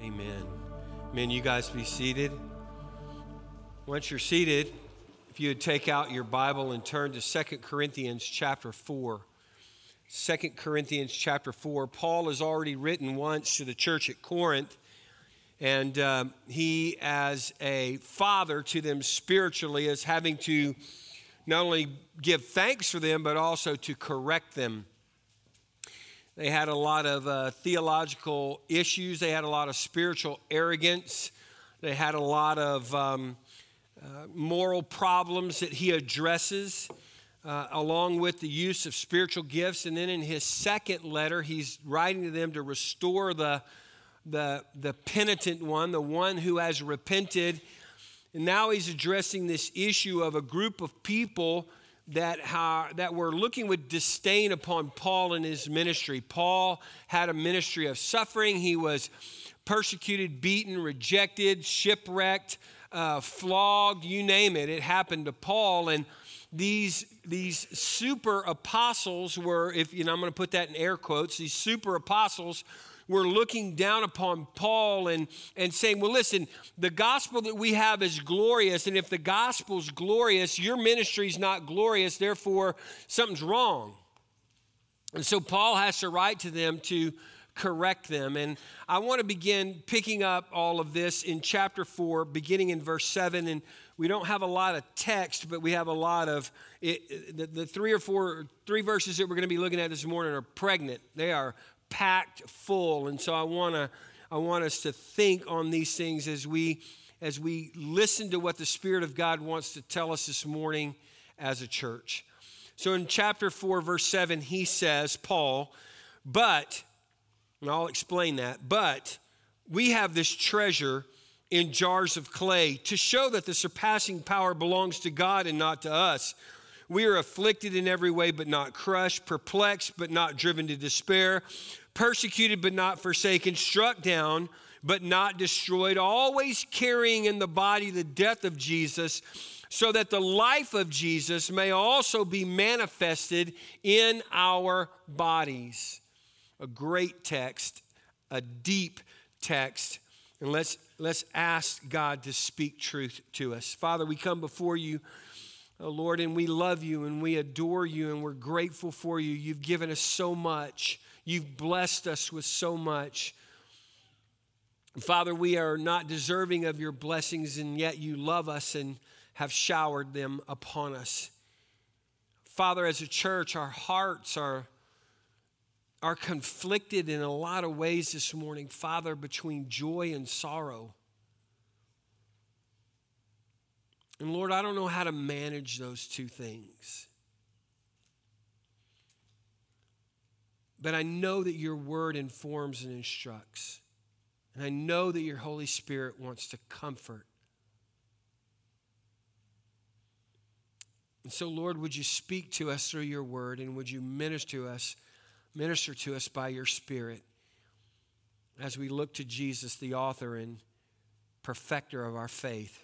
Amen. Amen. You guys be seated. Once you're seated, if you would take out your Bible and turn to 2 Corinthians chapter 4. 2 Corinthians chapter 4. Paul has already written once to the church at Corinth, and he, as a father to them spiritually, is having to not only give thanks for them, but also to correct them. They had a lot of theological issues. They had a lot of spiritual arrogance. They had a lot of moral problems that he addresses, along with the use of spiritual gifts. And then in his second letter, he's writing to them to restore the penitent one, the one who has repented. And now he's addressing this issue of a group of people that were looking with disdain upon Paul and his ministry. Paul had a ministry of suffering. He was persecuted, beaten, rejected, shipwrecked, flogged, you name it. It happened to Paul. And these super apostles were, I'm going to put that in air quotes, these super apostles were looking down upon Paul and saying, well, listen, the gospel that we have is glorious, and if the gospel's glorious, your ministry's not glorious, therefore something's wrong. And so Paul has to write to them to correct them. And I want to begin picking up all of this in chapter 4, beginning in verse 7. And we don't have a lot of text, but we have a lot of the three verses that we're going to be looking at this morning are pregnant. They are packed full. And so I want us to think on these things as we listen to what the Spirit of God wants to tell us this morning as a church. So in chapter 4, verse 7, he says, Paul, but, and I'll explain that, but we have this treasure in jars of clay to show that the surpassing power belongs to God and not to us. We are afflicted in every way, but not crushed, perplexed, but not driven to despair, persecuted, but not forsaken, struck down, but not destroyed, always carrying in the body the death of Jesus, so that the life of Jesus may also be manifested in our bodies. A great text, a deep text, and let's ask God to speak truth to us. Father, we come before you, oh Lord, and we love you and we adore you and we're grateful for you. You've given us so much. You've blessed us with so much. Father, we are not deserving of your blessings, and yet you love us and have showered them upon us. Father, as a church, our hearts are conflicted in a lot of ways this morning, Father, between joy and sorrow. And Lord, I don't know how to manage those two things. But I know that your word informs and instructs. And I know that your Holy Spirit wants to comfort. And so, Lord, would you speak to us through your word, and would you minister to us by your Spirit as we look to Jesus, the author and perfecter of our faith.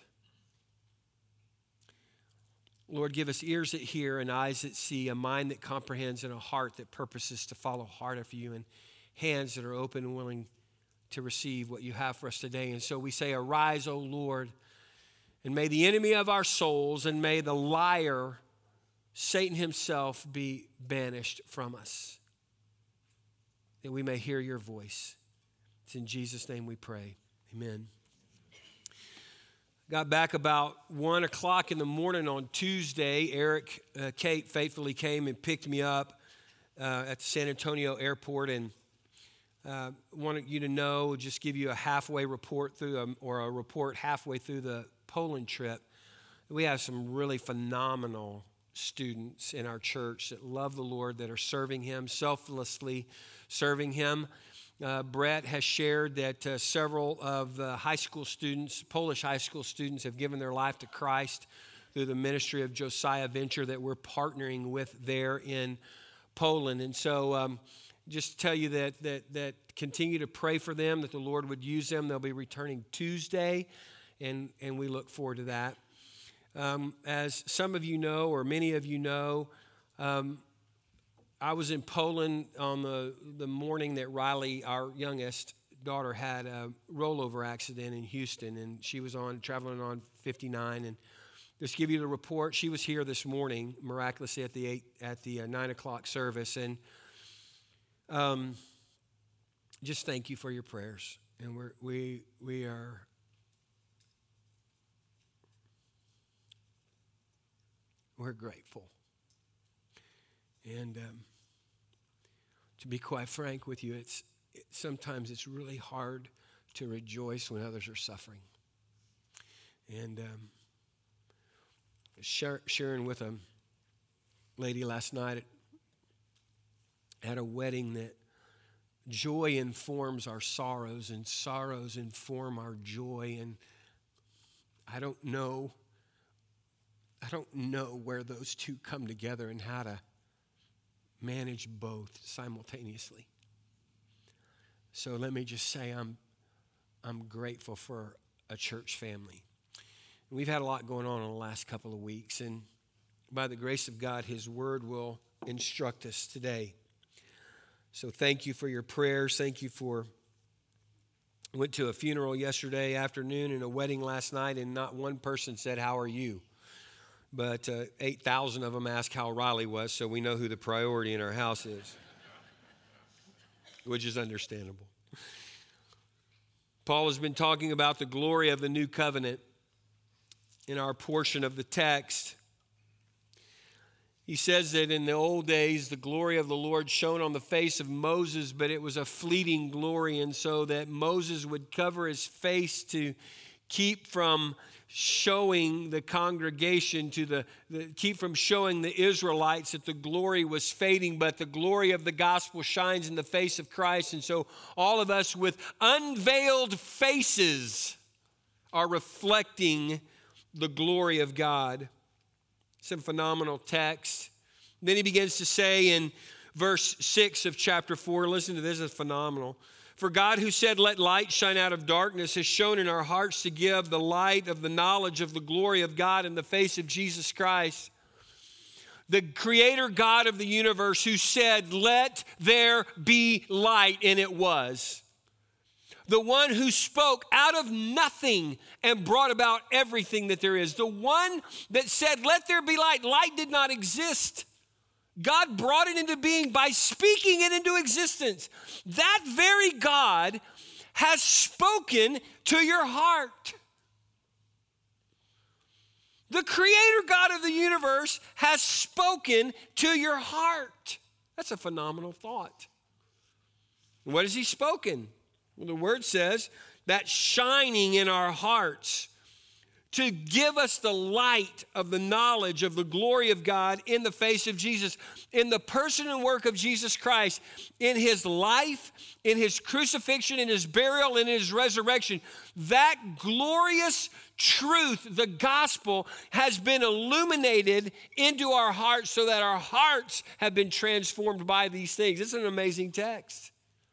Lord, give us ears that hear and eyes that see, a mind that comprehends and a heart that purposes to follow hard after you, and hands that are open and willing to receive what you have for us today. And so we say, arise, O Lord, and may the enemy of our souls and may the liar, Satan himself, be banished from us, that we may hear your voice. It's in Jesus' name we pray. Amen. Got back about 1 o'clock in the morning on Tuesday. Kate faithfully came and picked me up at the San Antonio airport, and wanted you to know, just give you a halfway report a report halfway through the Poland trip. We have some really phenomenal students in our church that love the Lord, that are serving him, selflessly serving him. Brett has shared that several of the Polish high school students have given their life to Christ through the ministry of Josiah Venture that we're partnering with there in Poland. And so just tell you that continue to pray for them, that the Lord would use them. They'll be returning Tuesday, and we look forward to that. As some of you know, or many of you know, I was in Poland on the morning that Riley, our youngest, daughter had a rollover accident in Houston, and she was traveling on 59. And just to give you the report, she was here this morning, miraculously at the 9 o'clock service. And just thank you for your prayers. And we're grateful. And to be quite frank with you, sometimes it's really hard to rejoice when others are suffering. And sharing with a lady last night at a wedding that joy informs our sorrows and sorrows inform our joy. And I don't know where those two come together and how to manage both simultaneously. So let me just say I'm grateful for a church family. We've had a lot going on in the last couple of weeks, and by the grace of God, His Word will instruct us today. So thank you for your prayers. Thank you went to a funeral yesterday afternoon and a wedding last night, and not one person said, "How are you?" But 8,000 of them asked how Riley was, so we know who the priority in our house is, which is understandable. Paul has been talking about the glory of the new covenant in our portion of the text. He says that in the old days, the glory of the Lord shone on the face of Moses, but it was a fleeting glory, and so that Moses would cover his face to keep from showing the congregation, keep from showing the Israelites that the glory was fading, but the glory of the gospel shines in the face of Christ. And so all of us with unveiled faces are reflecting the glory of God. Some phenomenal text. Then he begins to say in verse 6 of chapter 4, listen to this, it's phenomenal. For God, who said, "Let light shine out of darkness," has shone in our hearts to give the light of the knowledge of the glory of God in the face of Jesus Christ. The creator God of the universe, who said, "Let there be light," and it was. The one who spoke out of nothing and brought about everything that there is. The one that said, "Let there be light." Light did not exist. God brought it into being by speaking it into existence. That very God has spoken to your heart. The creator God of the universe has spoken to your heart. That's a phenomenal thought. What has he spoken? Well, the word says that shining in our hearts to give us the light of the knowledge of the glory of God in the face of Jesus, in the person and work of Jesus Christ, in his life, in his crucifixion, in his burial, in his resurrection. That glorious truth, the gospel, has been illuminated into our hearts so that our hearts have been transformed by these things. It's an amazing text.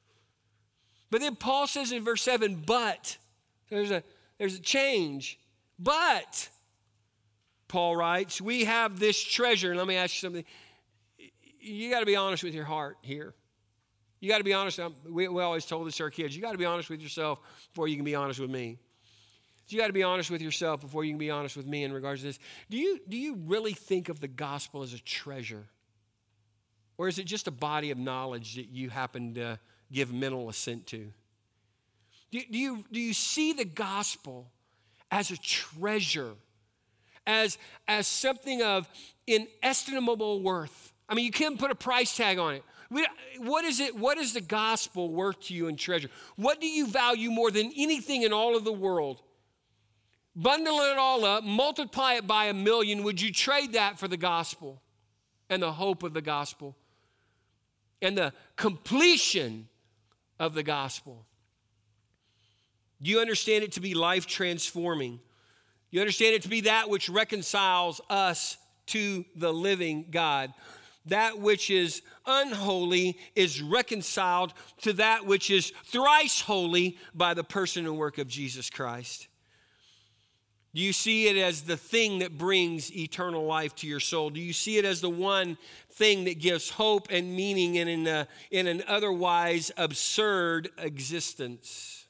But then Paul says in verse 7, but, there's a change. But, Paul writes, we have this treasure. And let me ask you something. You got to be honest with your heart here. You got to be honest. We always told this to our kids. You got to be honest with yourself before you can be honest with me. You got to be honest with yourself before you can be honest with me in regards to this. Do you really think of the gospel as a treasure? Or is it just a body of knowledge that you happen to give mental assent to? Do you see the gospel as a treasure, as something of inestimable worth? I mean, you can't put a price tag on it. What is it? What is the gospel worth to you in treasure? What do you value more than anything in all of the world? Bundle it all up, multiply it by 1,000,000. Would you trade that for the gospel and the hope of the gospel and the completion of the gospel? Do you understand it to be life transforming? You understand it to be that which reconciles us to the living God. That which is unholy is reconciled to that which is thrice holy by the person and work of Jesus Christ. Do you see it as the thing that brings eternal life to your soul? Do you see it as the one thing that gives hope and meaning in an otherwise absurd existence?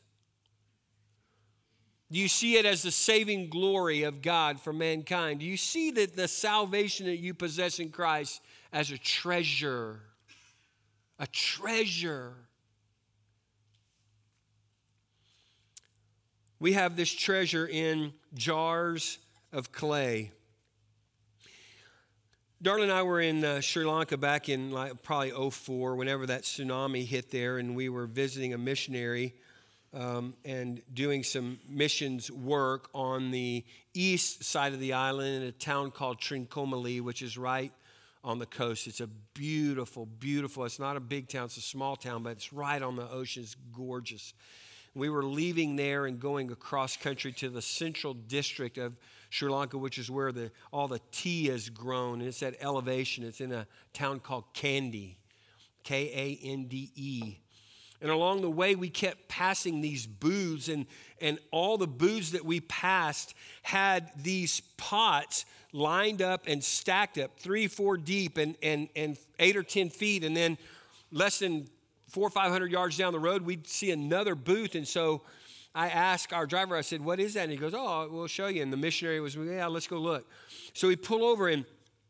Do you see it as the saving glory of God for mankind? Do you see that the salvation that you possess in Christ as a treasure? A treasure. We have this treasure in jars of clay. Darla and I were in Sri Lanka back in probably 2004, whenever that tsunami hit there, and we were visiting a missionary and doing some missions work on the east side of the island in a town called Trincomalee, which is right on the coast. It's a beautiful, beautiful, it's not a big town, it's a small town, but it's right on the ocean. It's gorgeous. We were leaving there and going across country to the central district of Sri Lanka, which is where all the tea is grown. And it's at elevation. It's in a town called Kandy, Kande. And along the way, we kept passing these booths, and all the booths that we passed had these pots lined up and stacked up 3-4 deep and 8 or 10 feet. And then less than 400 or 500 yards down the road, we'd see another booth. And so I asked our driver, I said, what is that? And he goes, oh, we'll show you. And the missionary was, yeah, let's go look. So we pull over, and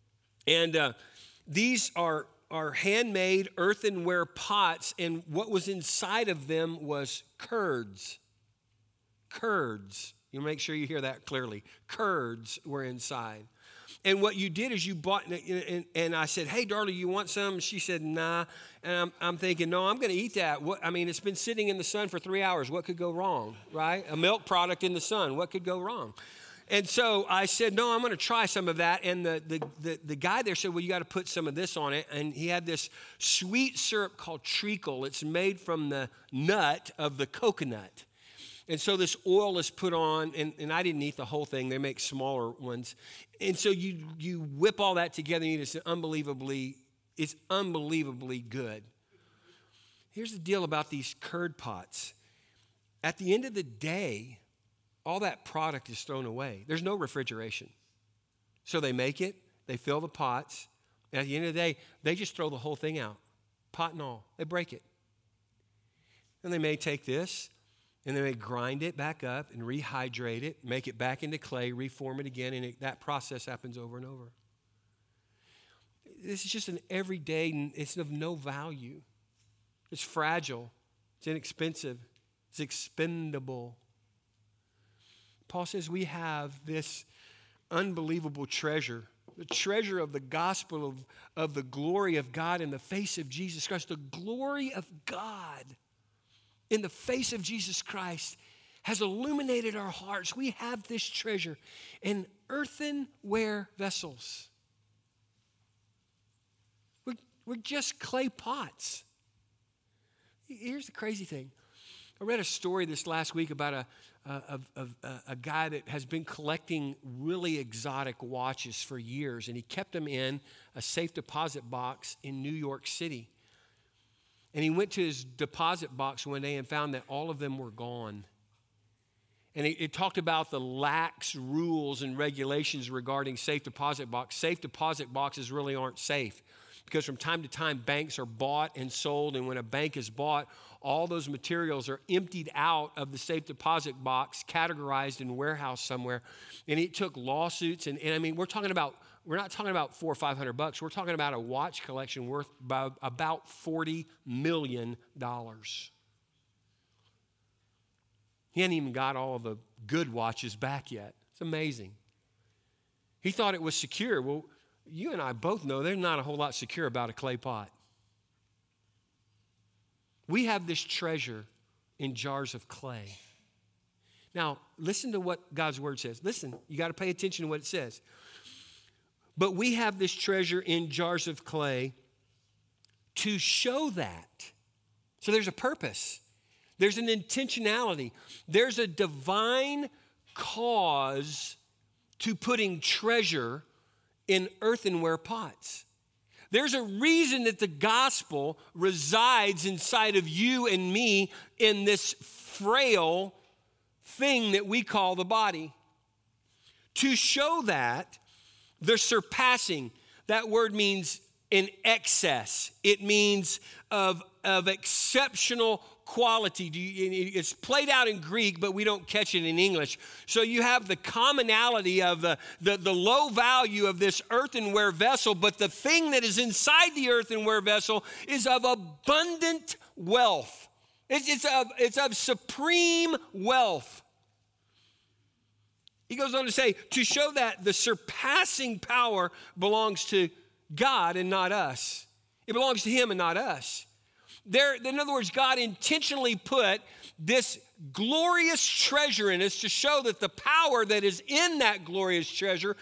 these are handmade earthenware pots. And what was inside of them was curds. Curds. You make sure you hear that clearly. Curds were inside. And what you did is you bought, and I said, hey, Darla, you want some? She said, nah. And I'm thinking, no, I'm going to eat that. It's been sitting in the sun for 3 hours. What could go wrong, right? A milk product in the sun. What could go wrong? And so I said, no, I'm going to try some of that. And the guy there said, well, you got to put some of this on it. And he had this sweet syrup called treacle. It's made from the nut of the coconut. And so this oil is put on, and I didn't eat the whole thing. They make smaller ones. And so you whip all that together, and it's unbelievably good. Here's the deal about these curd pots. At the end of the day, all that product is thrown away. There's no refrigeration. So they make it, they fill the pots, and at the end of the day, they just throw the whole thing out, pot and all. They break it. And they may take this, and then they grind it back up and rehydrate it, make it back into clay, reform it again, and that process happens over and over. This is just an everyday, it's of no value. It's fragile. It's inexpensive. It's expendable. Paul says we have this unbelievable treasure, the treasure of the gospel of the glory of God in the face of Jesus Christ, the glory of God in the face of Jesus Christ has illuminated our hearts. We have this treasure in earthenware vessels. We're just clay pots. Here's the crazy thing. I read a story this last week about a guy that has been collecting really exotic watches for years, and he kept them in a safe deposit box in New York City. And he went to his deposit box one day and found that all of them were gone. And it talked about the lax rules and regulations regarding safe deposit box. Safe deposit boxes really aren't safe because from time to time banks are bought and sold. And when a bank is bought, all those materials are emptied out of the safe deposit box, categorized in a warehouse somewhere. And it took lawsuits. And we're not talking about $400 or $500. We're talking about a watch collection worth about $40 million. He hadn't even got all of the good watches back yet. It's amazing. He thought it was secure. Well, you and I both know there's not a whole lot secure about a clay pot. We have this treasure in jars of clay. Now, listen to what God's word says. Listen, you got to pay attention to what it says. But we have this treasure in jars of clay to show that. So there's a purpose. There's an intentionality. There's a divine cause to putting treasure in earthenware pots. There's a reason that the gospel resides inside of you and me in this frail thing that we call the body. To show that the surpassing, that word means in excess. It means of exceptional quality. It's played out in Greek, but we don't catch it in English. So you have the commonality of the low value of this earthenware vessel, but the thing that is inside the earthenware vessel is of abundant wealth. It's of supreme wealth. He goes on to say, to show that the surpassing power belongs to God and not us. It belongs to him and not us. In other words, God intentionally put this glorious treasure in us to show that the power that is in that glorious treasure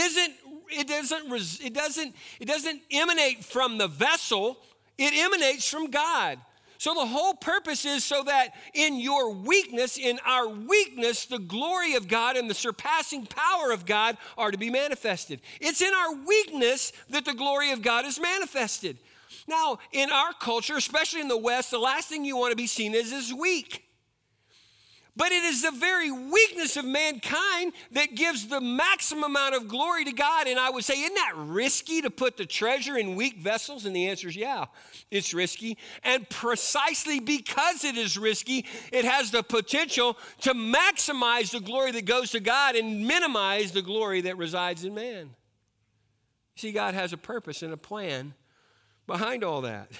doesn't emanate from the vessel, it emanates from God. So the whole purpose is so that in your weakness, in our weakness, the glory of God and the surpassing power of God are to be manifested. It's in our weakness that the glory of God is manifested. Now, in our culture, especially in the West, the last thing you want to be seen as is weak. But it is the very weakness of mankind that gives the maximum amount of glory to God. And I would say, isn't that risky to put the treasure in weak vessels? And the answer is, yeah, it's risky. And precisely because it is risky, it has the potential to maximize the glory that goes to God and minimize the glory that resides in man. See, God has a purpose and a plan behind all that.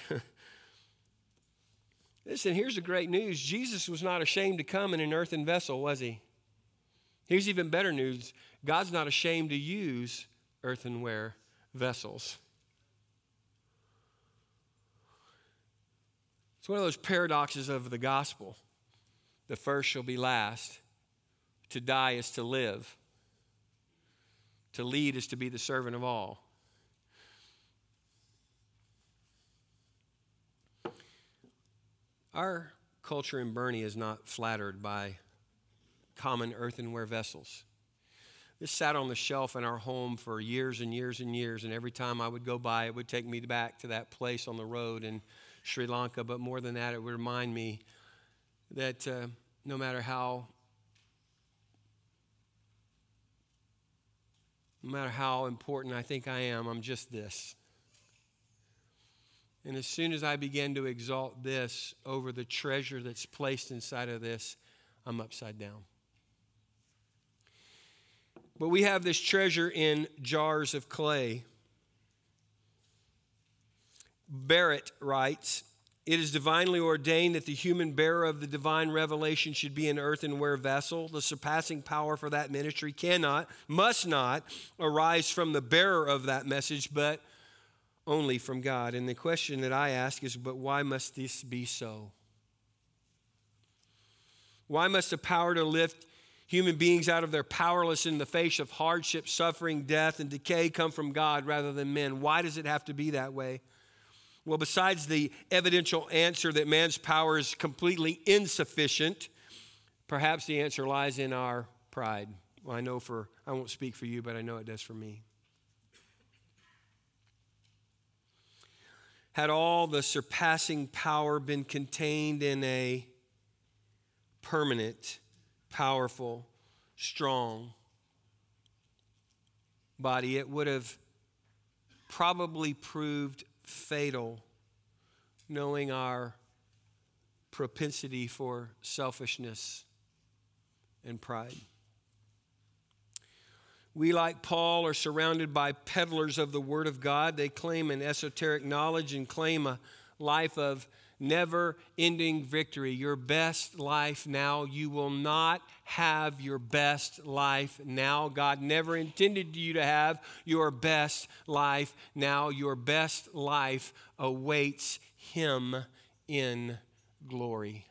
Listen, here's the great news. Jesus was not ashamed to come in an earthen vessel, was he? Here's even better news. God's not ashamed to use earthenware vessels. It's one of those paradoxes of the gospel. The first shall be last. To die is to live. To lead is to be the servant of all. Our culture in Boerne is not flattered by common earthenware vessels. This sat on the shelf in our home for years and years and years, and every time I would go by, it would take me back to that place on the road in Sri Lanka. But more than that, it would remind me that no matter how important I think I am, I'm just this. And as soon as I begin to exalt this over the treasure that's placed inside of this, I'm upside down. But we have this treasure in jars of clay. Barrett writes, "It is divinely ordained that the human bearer of the divine revelation should be an earthenware vessel. The surpassing power for that ministry must not arise from the bearer of that message, but only from God." And the question that I ask is, but why must this be so? Why must the power to lift human beings out of their powerlessness in the face of hardship, suffering, death, and decay come from God rather than men? Why does it have to be that way? Well, besides the evidential answer that man's power is completely insufficient, perhaps the answer lies in our pride. Well, I won't speak for you, but I know it does for me. Had all the surpassing power been contained in a permanent, powerful, strong body, it would have probably proved fatal, knowing our propensity for selfishness and pride. We, like Paul, are surrounded by peddlers of the Word of God. They claim an esoteric knowledge and claim a life of never-ending victory. Your best life now. You will not have your best life now. God never intended you to have your best life now. Your best life awaits Him in glory.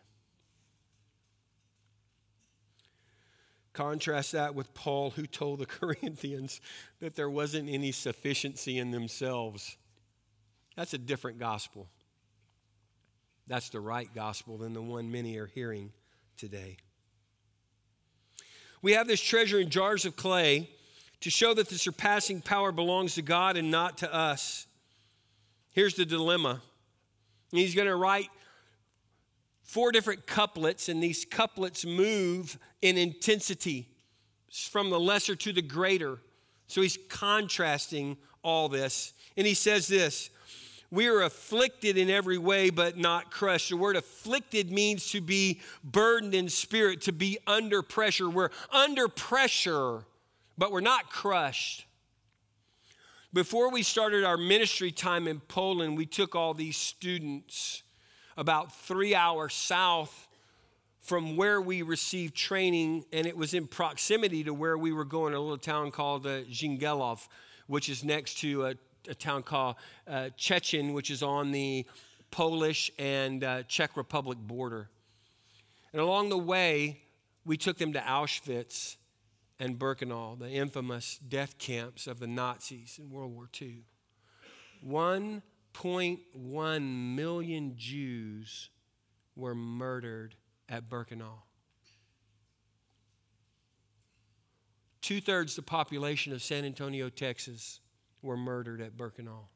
Contrast that with Paul, who told the Corinthians that there wasn't any sufficiency in themselves. That's a different gospel. That's the right gospel than the one many are hearing today. We have this treasure in jars of clay to show that the surpassing power belongs to God and not to us. Here's the dilemma. He's going to write 4 different couplets, and these couplets move in intensity. from the lesser to the greater. So he's contrasting all this. And he says this, we are afflicted in every way, but not crushed. The word afflicted means to be burdened in spirit, to be under pressure. We're under pressure, but we're not crushed. Before we started our ministry time in Poland, we took all these students about 3 hours south from where we received training, and it was in proximity to where we were going, a little town called Zingelov, which is next to a town called Szczecin, which is on the Polish and Czech Republic border. And along the way, we took them to Auschwitz and Birkenau, the infamous death camps of the Nazis in World War II. 1.1 million Jews were murdered at Birkenau. 2/3 the population of San Antonio, Texas, were murdered at Birkenau.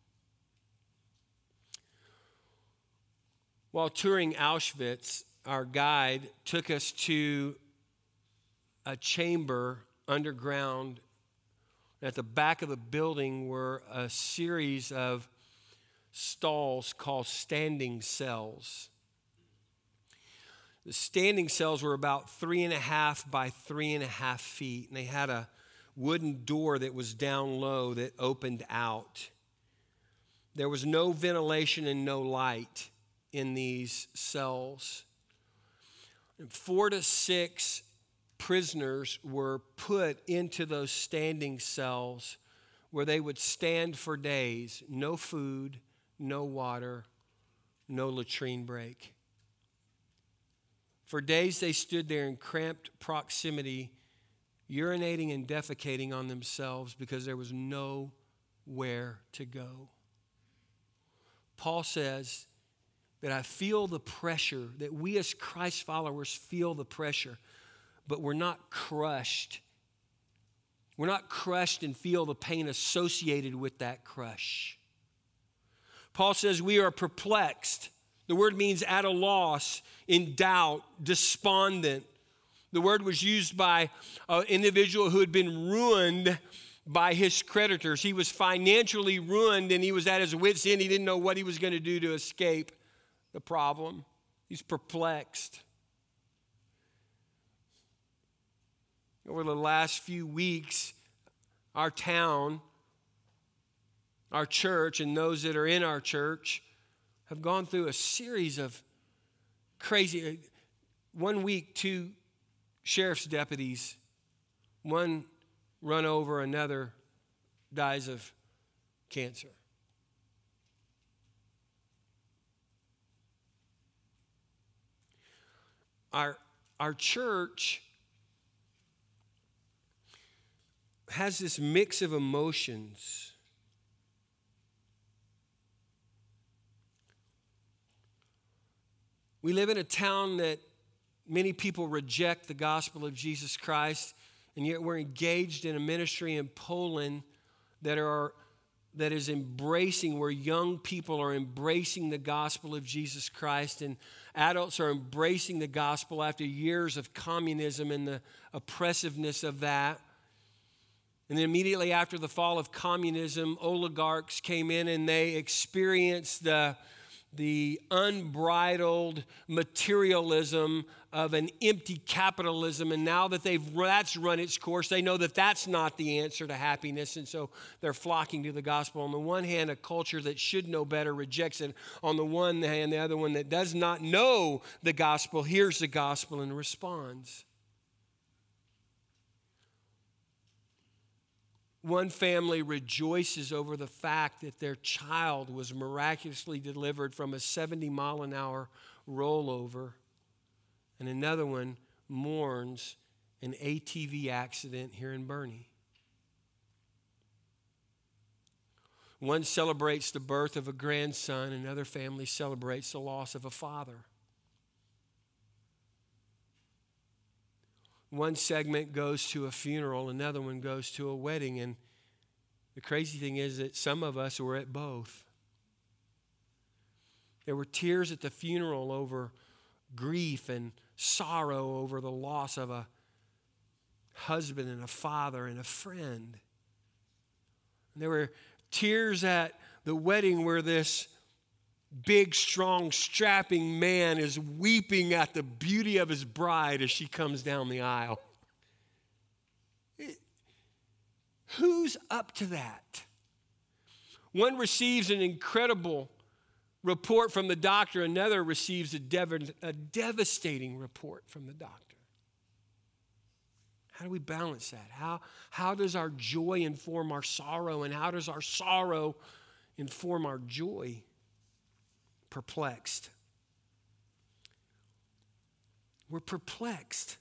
While touring Auschwitz, our guide took us to a chamber underground. At the back of the building were a series of stalls called standing cells. The standing cells were about 3.5 by 3.5 feet, and they had a wooden door that was down low that opened out. There was no ventilation and no light in these cells. And 4 to 6 prisoners were put into those standing cells where they would stand for days. No food, no water, no latrine break. For days they stood there in cramped proximity, urinating and defecating on themselves because there was nowhere to go. Paul says that I feel the pressure, that we as Christ followers feel the pressure, but we're not crushed. We're not crushed and feel the pain associated with that crush. Paul says we are perplexed. The word means at a loss, in doubt, despondent. The word was used by an individual who had been ruined by his creditors. He was financially ruined and he was at his wit's end. He didn't know what he was going to do to escape the problem. He's perplexed. Over the last few weeks, our town, our church, and those that are in our church have gone through a series of crazy. One week, 2 sheriff's deputies, one run over, another dies of cancer. Our church has this mix of emotions. We live in a town that many people reject the gospel of Jesus Christ, and yet we're engaged in a ministry in Poland that is embracing, where young people are embracing the gospel of Jesus Christ, and adults are embracing the gospel after years of communism and the oppressiveness of that. And then immediately after the fall of communism, oligarchs came in and they experienced the unbridled materialism of an empty capitalism. And now that that's run its course, they know that that's not the answer to happiness. And so they're flocking to the gospel. On the one hand, a culture that should know better rejects it. On the one hand, the other one that does not know the gospel hears the gospel and responds. One family rejoices over the fact that their child was miraculously delivered from a 70-mile-an-hour rollover, and another one mourns an ATV accident here in Boerne. One celebrates the birth of a grandson, another family celebrates the loss of a father. One segment goes to a funeral, another one goes to a wedding, and the crazy thing is that some of us were at both. There were tears at the funeral over grief and sorrow over the loss of a husband and a father and a friend. And there were tears at the wedding where this big, strong, strapping man is weeping at the beauty of his bride as she comes down the aisle. Who's up to that? One receives an incredible report from the doctor. Another receives a devastating report from the doctor. How do we balance that? How does our joy inform our sorrow? And how does our sorrow inform our joy? Perplexed. We're perplexed,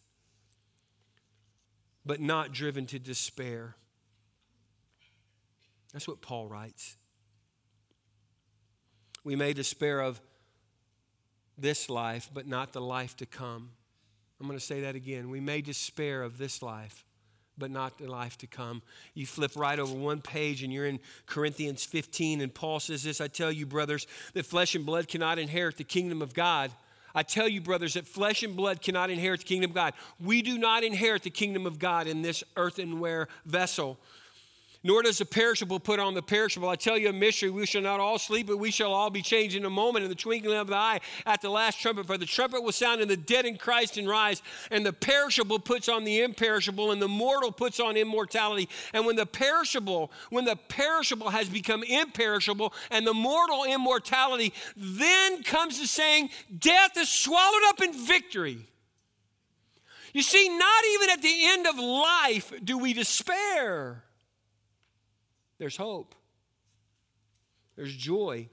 but not driven to despair. That's what Paul writes. We may despair of this life, but not the life to come. I'm going to say that again. We may despair of this life, but not the life to come. You flip right over one page and you're in Corinthians 15, and Paul says this, I tell you, brothers, that flesh and blood cannot inherit the kingdom of God. I tell you, brothers, that flesh and blood cannot inherit the kingdom of God. We do not inherit the kingdom of God in this earthenware vessel. Nor does the perishable put on the perishable. I tell you a mystery, we shall not all sleep, but we shall all be changed in a moment, in the twinkling of the eye, at the last trumpet. For the trumpet will sound, and the dead in Christ and rise, and the perishable puts on the imperishable, and the mortal puts on immortality. And when the perishable has become imperishable, and the mortal immortality, then comes the saying, death is swallowed up in victory. You see, not even at the end of life do we despair. There's hope. There's joy.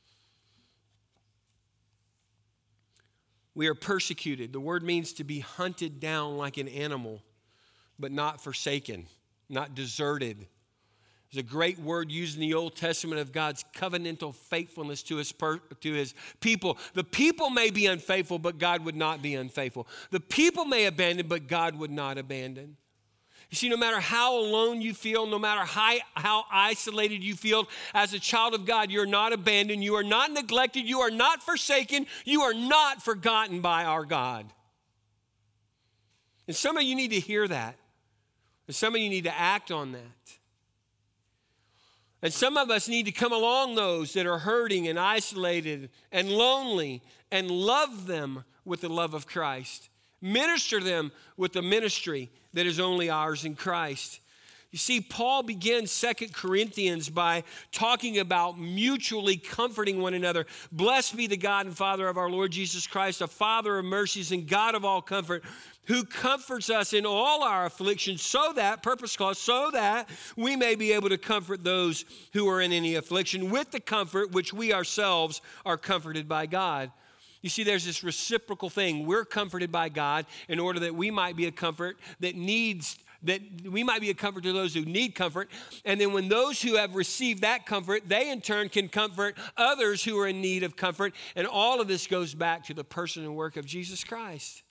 We are persecuted. The word means to be hunted down like an animal, but not forsaken, not deserted. There's a great word used in the Old Testament of God's covenantal faithfulness to his people. The people may be unfaithful, but God would not be unfaithful. The people may abandon, but God would not abandon. You see, no matter how alone you feel, no matter how isolated you feel, as a child of God, you're not abandoned, you are not neglected, you are not forsaken, you are not forgotten by our God. And some of you need to hear that. And some of you need to act on that. And some of us need to come along those that are hurting and isolated and lonely and love them with the love of Christ. Minister them with the ministry that is only ours in Christ. You see, Paul begins 2 Corinthians by talking about mutually comforting one another. Blessed be the God and Father of our Lord Jesus Christ, a Father of mercies and God of all comfort, who comforts us in all our afflictions, so that we may be able to comfort those who are in any affliction with the comfort which we ourselves are comforted by God. You see, there's this reciprocal thing. We're comforted by God in order that we might be a comfort we might be a comfort to those who need comfort. And then when those who have received that comfort, they in turn can comfort others who are in need of comfort. And all of this goes back to the person and work of Jesus Christ.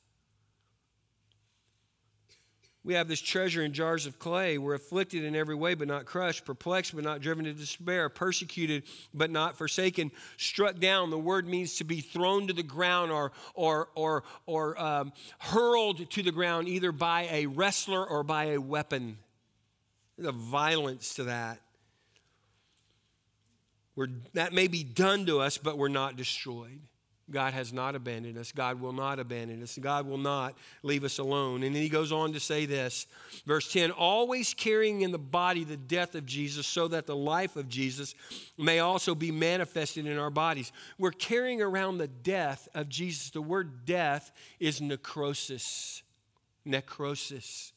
We have this treasure in jars of clay. We're afflicted in every way, but not crushed, perplexed, but not driven to despair, persecuted, but not forsaken, struck down. The word means to be thrown to the ground or hurled to the ground, either by a wrestler or by a weapon. There's a violence to that. That may be done to us, but we're not destroyed. God has not abandoned us. God will not abandon us. God will not leave us alone. And then he goes on to say this, verse 10, always carrying in the body the death of Jesus, so that the life of Jesus may also be manifested in our bodies. We're carrying around the death of Jesus. The word death is necrosis. Necrosis.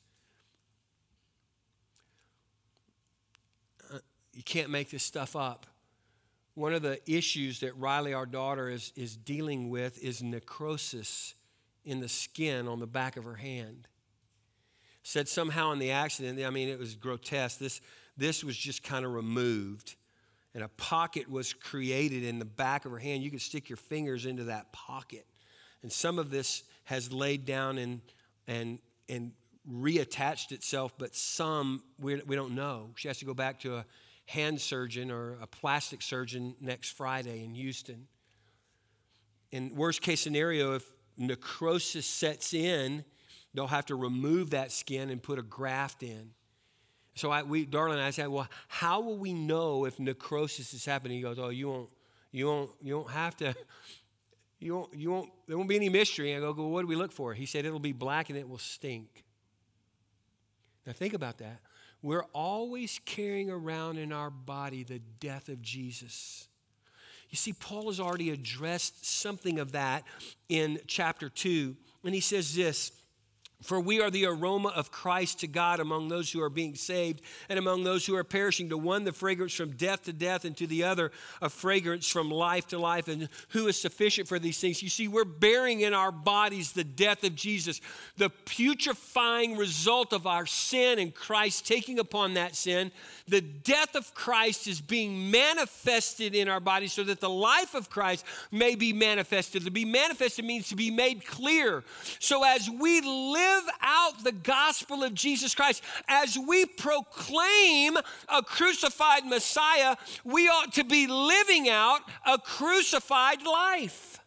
You can't make this stuff up. One of the issues that Riley, our daughter, is dealing with is necrosis in the skin on the back of her hand. Said somehow in the accident, it was grotesque. This was just kind of removed, and a pocket was created in the back of her hand. You could stick your fingers into that pocket. And some of this has laid down and reattached itself, but some we don't know. She has to go back to a hand surgeon or a plastic surgeon next Friday in Houston. In worst case scenario, if necrosis sets in, They'll have to remove that skin and put a graft in. So Darla and I said, well, how will we know if necrosis is happening? He goes, oh, you won't have to, there won't be any mystery. And I go, well, what do we look for? He said, it'll be black and it will stink. Now think about that. We're always carrying around in our body the death of Jesus. You see, Paul has already addressed something of that in chapter 2. And he says this, for we are the aroma of Christ to God among those who are being saved and among those who are perishing. To one, the fragrance from death to death, and to the other, a fragrance from life to life. And who is sufficient for these things? You see, we're bearing in our bodies the death of Jesus, the putrefying result of our sin and Christ taking upon that sin. The death of Christ is being manifested in our bodies so that the life of Christ may be manifested. To be manifested means to be made clear. So as we live out the gospel of Jesus Christ, as we proclaim a crucified Messiah, we ought to be living out a crucified life.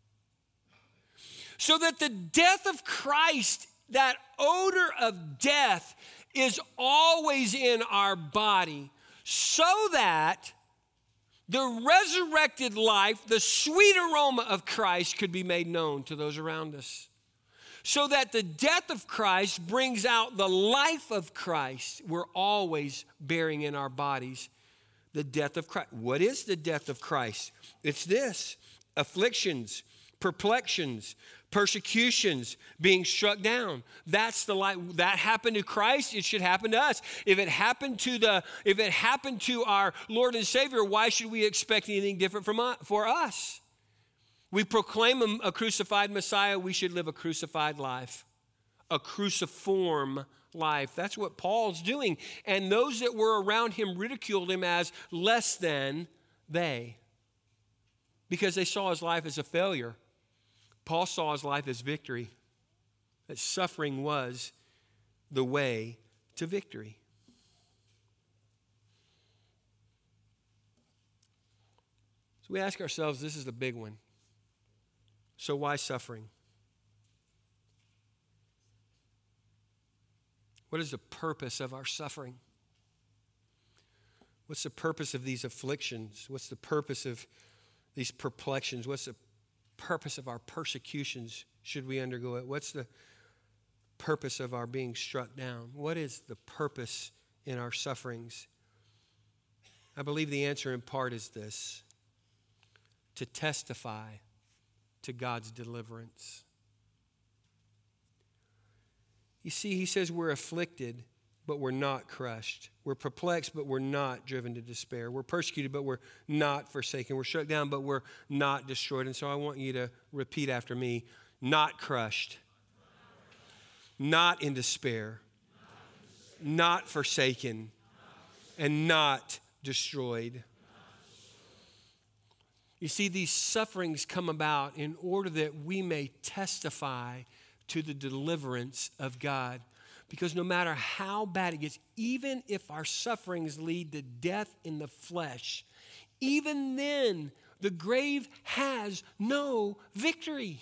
So that the death of Christ, that odor of death, is always in our body, so that the resurrected life, the sweet aroma of Christ, could be made known to those around us. So that the death of Christ brings out the life of Christ. We're always bearing in our bodies the death of Christ. What is the death of Christ? It's this: afflictions, perplexions, persecutions, being struck down. That's the life that happened to Christ. It should happen to us. If it happened to our Lord and Savior, why should we expect anything different for us? We proclaim a crucified Messiah. We should live a crucified life, a cruciform life. That's what Paul's doing. And those that were around him ridiculed him as less than they, because they saw his life as a failure. Paul saw his life as victory, that suffering was the way to victory. So we ask ourselves, this is the big one. So why suffering? What is the purpose of our suffering? What's the purpose of these afflictions? What's the purpose of these perplexions? What's the purpose of our persecutions should we undergo it? What's the purpose of our being struck down? What is the purpose in our sufferings? I believe the answer in part is this: to testify to God's deliverance. You see, he says we're afflicted, but we're not crushed. We're perplexed, but we're not driven to despair. We're persecuted, but we're not forsaken. We're struck down, but we're not destroyed. And so I want you to repeat after me: not crushed, not in despair, not forsaken, and not destroyed. You see, these sufferings come about in order that we may testify to the deliverance of God. Because no matter how bad it gets, even if our sufferings lead to death in the flesh, even then, the grave has no victory.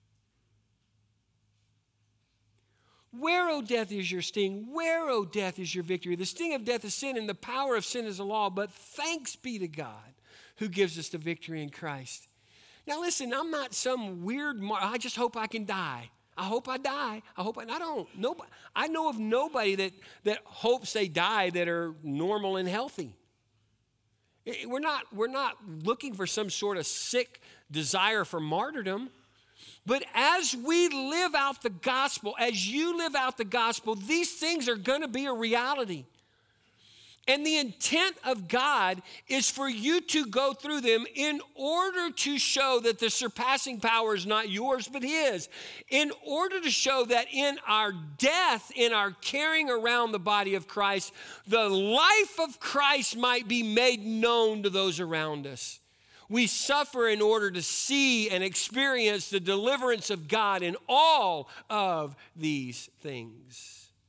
Where, O death, is your sting? Where, O death, is your victory? The sting of death is sin, and the power of sin is the law. But thanks be to God who gives us the victory in Christ. Now listen, I'm not some weird, I just hope I can die. I hope I die. I know of nobody that hopes they die that are normal and healthy. We're not looking for some sort of sick desire for martyrdom. But as we live out the gospel, as you live out the gospel, these things are going to be a reality. And the intent of God is for you to go through them in order to show that the surpassing power is not yours but His. In order to show that in our death, in our carrying around the body of Christ, the life of Christ might be made known to those around us. We suffer in order to see and experience the deliverance of God in all of these things.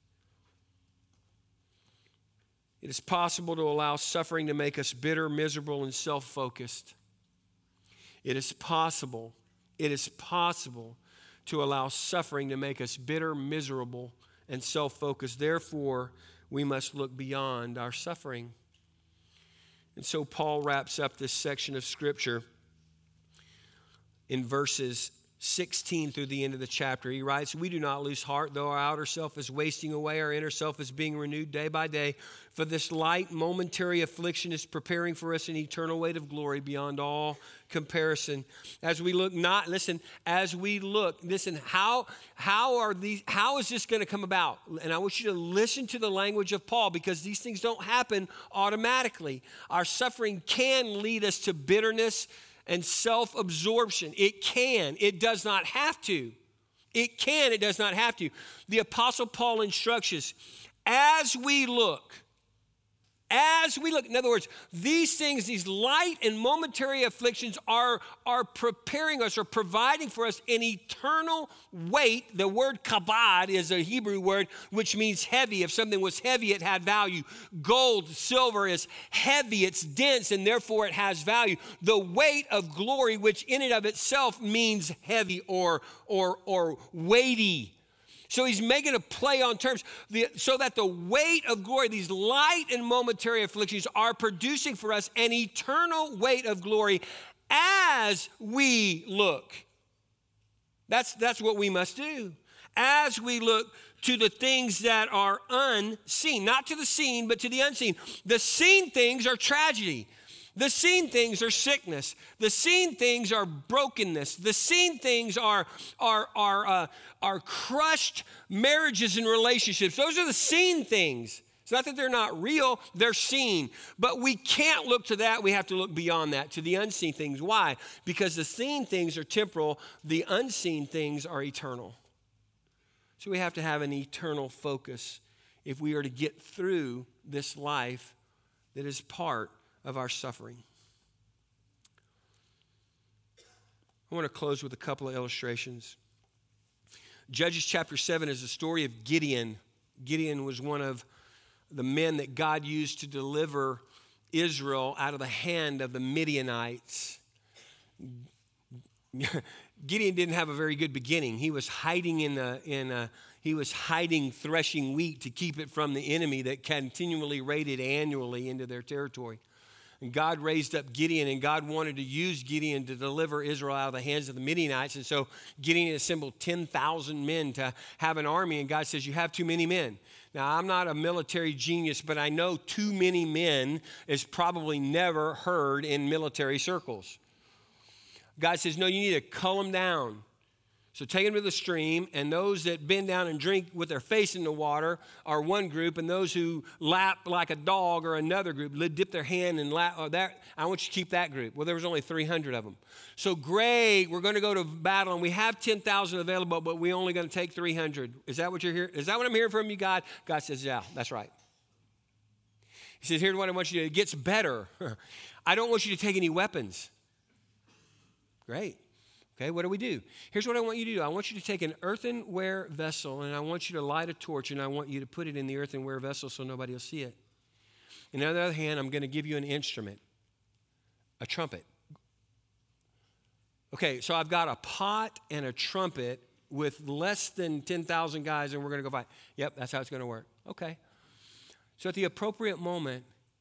It is possible to allow suffering to make us bitter, miserable, and self-focused. It is possible to allow suffering to make us bitter, miserable, and self-focused. Therefore, we must look beyond our suffering. And so Paul wraps up this section of Scripture in verses 16 through the end of the chapter. He writes, "We do not lose heart, though our outer self is wasting away, our inner self is being renewed day by day. For this light momentary affliction is preparing for us an eternal weight of glory beyond all comparison." As we look, how is this going to come about? And I want you to listen to the language of Paul, because these things don't happen automatically. Our suffering can lead us to bitterness and self-absorption. It can. It does not have to. It can. It does not have to. The Apostle Paul instructs us, as we look, in other words, these things, these light and momentary afflictions are preparing us or providing for us an eternal weight. The word kabod is a Hebrew word which means heavy. If something was heavy, it had value. Gold, silver is heavy, it's dense, and therefore it has value. The weight of glory, which in and of itself means heavy or weighty. So he's making a play on terms so that the weight of glory, these light and momentary afflictions, are producing for us an eternal weight of glory as we look. That's what we must do. As we look to the things that are unseen, not to the seen, but to the unseen. The seen things are tragedy. The seen things are sickness. The seen things are brokenness. The seen things are crushed marriages and relationships. Those are the seen things. It's not that they're not real, they're seen. But we can't look to that. We have to look beyond that, to the unseen things. Why? Because the seen things are temporal. The unseen things are eternal. So we have to have an eternal focus if we are to get through this life that is part of our suffering. I want to close with a couple of illustrations. Judges chapter 7 is the story of Gideon. Gideon was one of the men that God used to deliver Israel out of the hand of the Midianites. Gideon didn't have a very good beginning. He was hiding threshing wheat to keep it from the enemy that continually raided annually into their territory. And God raised up Gideon, and God wanted to use Gideon to deliver Israel out of the hands of the Midianites. And so Gideon assembled 10,000 men to have an army, and God says, "You have too many men." Now, I'm not a military genius, but I know too many men is probably never heard in military circles. God says, "No, you need to cull them down. So take them to the stream, and those that bend down and drink with their face in the water are one group, and those who lap like a dog are another group. Dip their hand and lap. I want you to keep that group." Well, there was only 300 of them. So great, we're going to go to battle, and we have 10,000 available, but we're only going to take 300. Is that what you're hearing? Is that what I'm hearing from you, God? God says, "Yeah, that's right." He says, "Here's what I want you to do. It gets better. I don't want you to take any weapons." Great. Okay, what do we do? Here's what I want you to do. I want you to take an earthenware vessel, and I want you to light a torch, and I want you to put it in the earthenware vessel so nobody will see it. And on the other hand, I'm going to give you an instrument, a trumpet. Okay, so I've got a pot and a trumpet with less than 10,000 guys, and we're going to go fight. Yep, that's how it's going to work. Okay. So at the appropriate moment,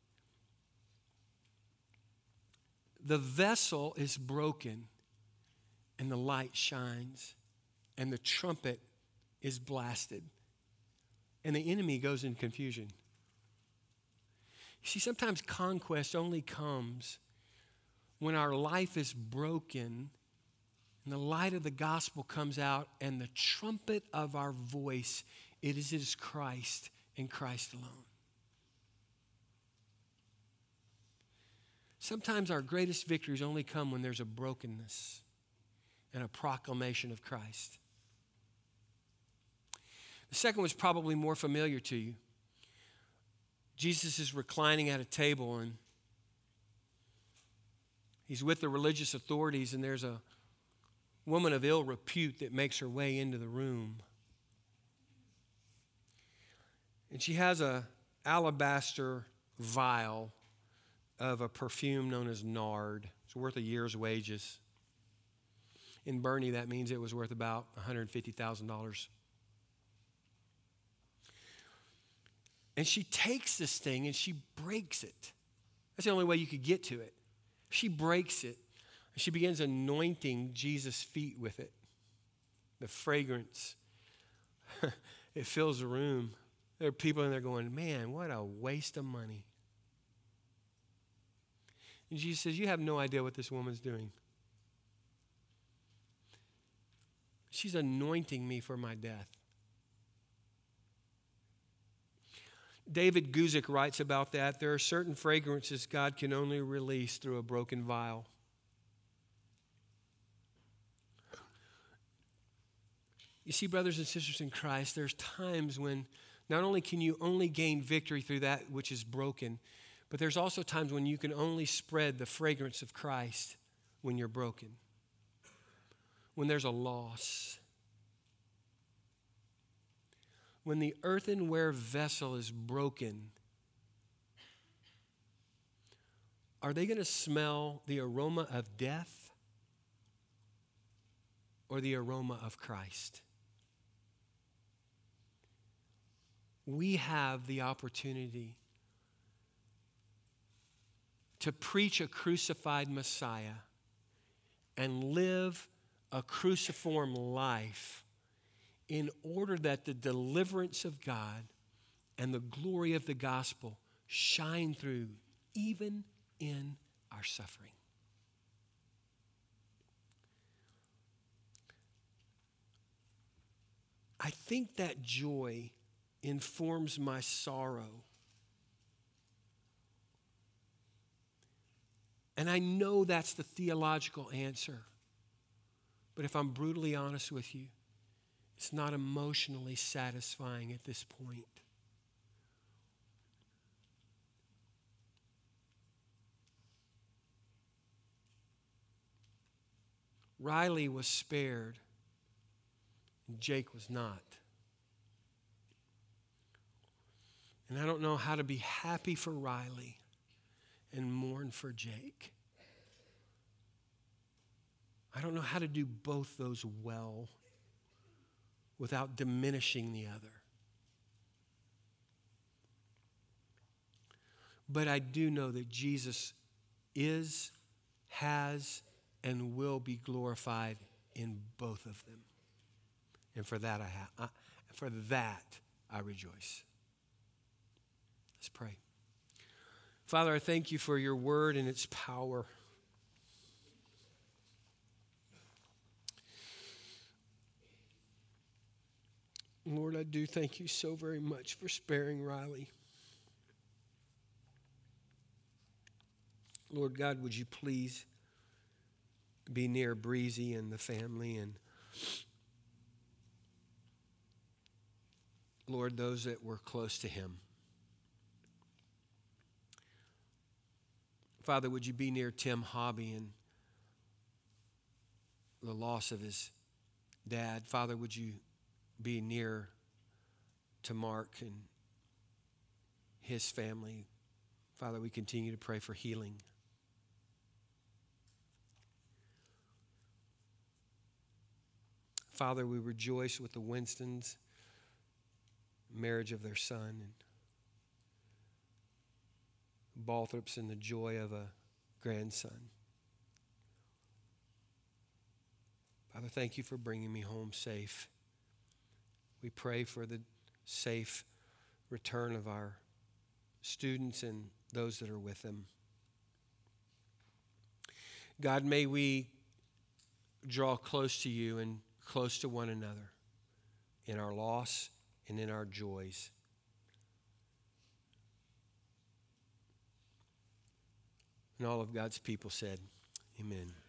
the vessel is broken, and the light shines, and the trumpet is blasted, and the enemy goes in confusion. You see, sometimes conquest only comes when our life is broken, and the light of the gospel comes out, and the trumpet of our voice, it is Christ and Christ alone. Sometimes our greatest victories only come when there's a brokenness and a proclamation of Christ. The second was probably more familiar to you. Jesus is reclining at a table, and he's with the religious authorities, and there's a woman of ill repute that makes her way into the room. And she has an alabaster vial of a perfume known as nard. It's worth a year's wages. In Bernie, that means it was worth about $150,000. And she takes this thing and she breaks it. That's the only way you could get to it. She breaks it. And she begins anointing Jesus' feet with it. The fragrance, it fills the room. There are people in there going, man, what a waste of money. And Jesus says, you have no idea what this woman's doing. She's anointing me for my death. David Guzik writes about that. There are certain fragrances God can only release through a broken vial. You see, brothers and sisters in Christ, there's times when not only can you only gain victory through that which is broken, but there's also times when you can only spread the fragrance of Christ when you're broken, when there's a loss. When the earthenware vessel is broken, are they going to smell the aroma of death or the aroma of Christ? We have the opportunity to preach a crucified Messiah and live a cruciform life in order that the deliverance of God and the glory of the gospel shine through even in our suffering. I think that joy informs my sorrow. And I know that's the theological answer. But if I'm brutally honest with you, it's not emotionally satisfying at this point. Riley was spared, and Jake was not. And I don't know how to be happy for Riley and mourn for Jake. I don't know how to do both those well without diminishing the other. But I do know that Jesus is, has, and will be glorified in both of them. And for that I rejoice. Let's pray. Father, I thank you for your word and its power. Lord, I do thank you so very much for sparing Riley. Lord God, would you please be near Breezy and the family, and Lord, those that were close to him. Father, would you be near Tim Hobby and the loss of his dad? Father, would you be near to Mark and his family? Father, we continue to pray for healing. Father, we rejoice with the Winstons, marriage of their son, and Balthrops and the joy of a grandson. Father, thank you for bringing me home safe. We pray for the safe return of our students and those that are with them. God, may we draw close to you and close to one another in our loss and in our joys. And all of God's people said, amen.